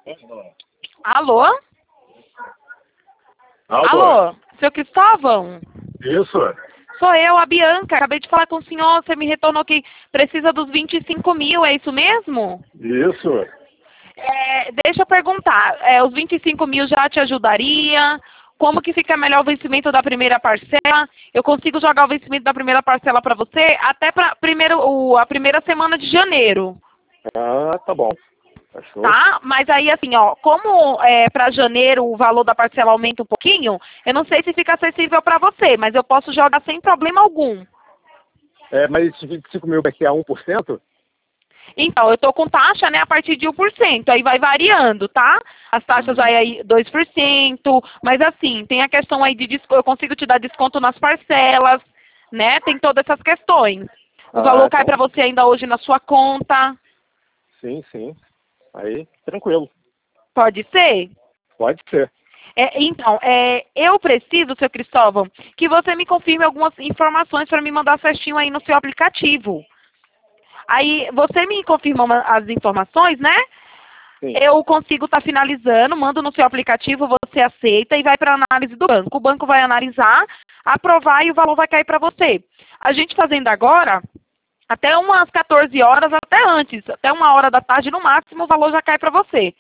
Alô? Alô? Seu Cristóvão? Isso. Sou eu, a Bianca. Acabei de falar com o senhor, você me retornou que precisa dos 25 mil, é isso mesmo? Isso. Deixa eu perguntar, os 25 mil já te ajudaria? Como que fica melhor o vencimento da primeira parcela? Eu consigo jogar o vencimento da primeira parcela para você até para a primeira semana de janeiro. Ah, tá bom. Achou? Tá? Mas aí, assim, ó, como para janeiro o valor da parcela aumenta um pouquinho, eu não sei se fica acessível para você, mas eu posso jogar sem problema algum. Mas esses 25 mil vai ser a 1%? Então, eu estou com taxa, né, a partir de 1%, aí vai variando, tá? As taxas vai aí 2%, mas assim, tem a questão aí de desconto, eu consigo te dar desconto nas parcelas, né? Tem todas essas questões. O valor cai para você ainda hoje na sua conta. Sim, sim. Aí, tranquilo. Pode ser? Pode ser. Então, eu preciso, seu Cristóvão, que você me confirme algumas informações para me mandar certinho aí no seu aplicativo. Aí, você me confirma as informações, né? Sim. Eu consigo estar finalizando, mando no seu aplicativo, você aceita e vai para a análise do banco. O banco vai analisar, aprovar e o valor vai cair para você. A gente fazendo agora, até umas 14 horas, até antes, até 1 hora da tarde no máximo, o valor já cai para você.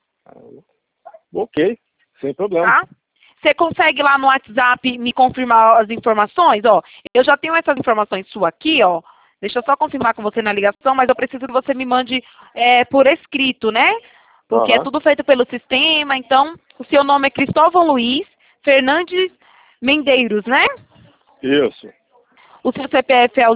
Ok, sem problema. Tá? Você consegue lá no WhatsApp me confirmar as informações? Ó, eu já tenho essas informações suas aqui, ó. Deixa eu só confirmar com você na ligação, mas eu preciso que você me mande por escrito, né? Porque é tudo feito pelo sistema. Então, o seu nome é Cristóvão Luiz Fernandes Mendeiros, né? Isso. O seu CPF é o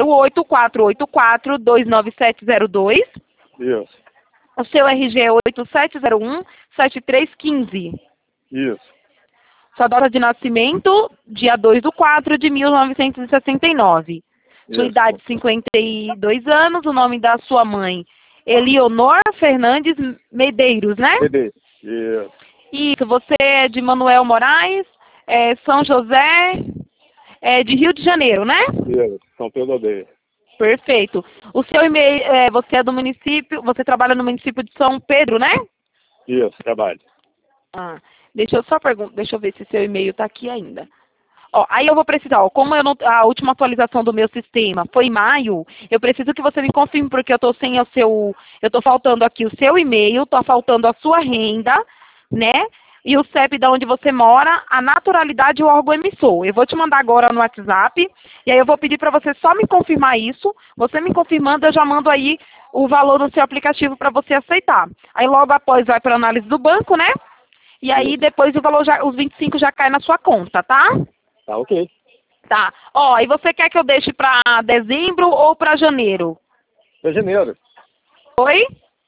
008-484-29702. Isso. O seu RG é 8701-7315. Isso. Sua data de nascimento, dia 2/4 de 1969. Sua idade, 52 anos. O nome da sua mãe, Elionor Fernandes Medeiros, né? Medeiros. Isso. Isso. Você é de Manuel Moraes, São José, de Rio de Janeiro, né? Isso. São Pedro Aldeia. Perfeito. O seu e-mail, você é do município, você trabalha no município de São Pedro, né? Isso, trabalho. Deixa eu ver se seu e-mail está aqui ainda. Ó, aí eu vou precisar, ó, como a última atualização do meu sistema foi em maio, eu preciso que você me confirme, porque eu estou sem eu estou faltando aqui o seu e-mail, estou faltando a sua renda, né? E o CEP de onde você mora, a naturalidade e o órgão emissor. Eu vou te mandar agora no WhatsApp, e aí eu vou pedir para você só me confirmar isso. Você me confirmando, eu já mando aí o valor no seu aplicativo para você aceitar. Aí logo após vai para a análise do banco, né? E aí depois o valor, os 25 já cai na sua conta, tá? Tá ok. Tá. Ó, e você quer que eu deixe para dezembro ou para janeiro? Para janeiro. Oi?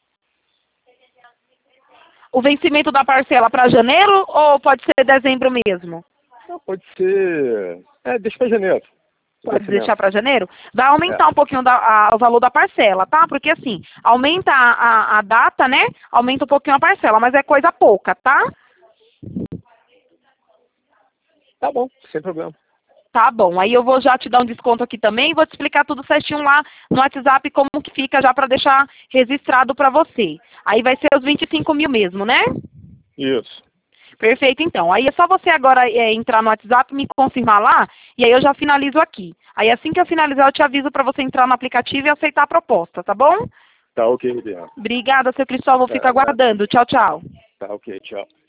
O vencimento da parcela para janeiro ou pode ser dezembro mesmo? Pode ser... deixa para janeiro. Pode deixar para janeiro? Vai aumentar um pouquinho o valor da parcela, tá? Porque assim, aumenta a data, né? Aumenta um pouquinho a parcela, mas é coisa pouca, tá? Tá bom, sem problema. Tá bom, aí eu vou já te dar um desconto aqui também e vou te explicar tudo certinho lá no WhatsApp como que fica já para deixar registrado para você. Aí vai ser os 25 mil mesmo, né? Isso. Perfeito, então. Aí é só você agora entrar no WhatsApp, me confirmar lá, e aí eu já finalizo aqui. Aí assim que eu finalizar, eu te aviso para você entrar no aplicativo e aceitar a proposta, tá bom? Tá ok, Bianca. Obrigada, seu Cristóvão. Fico aguardando. Tchau, tchau. Tá ok, tchau.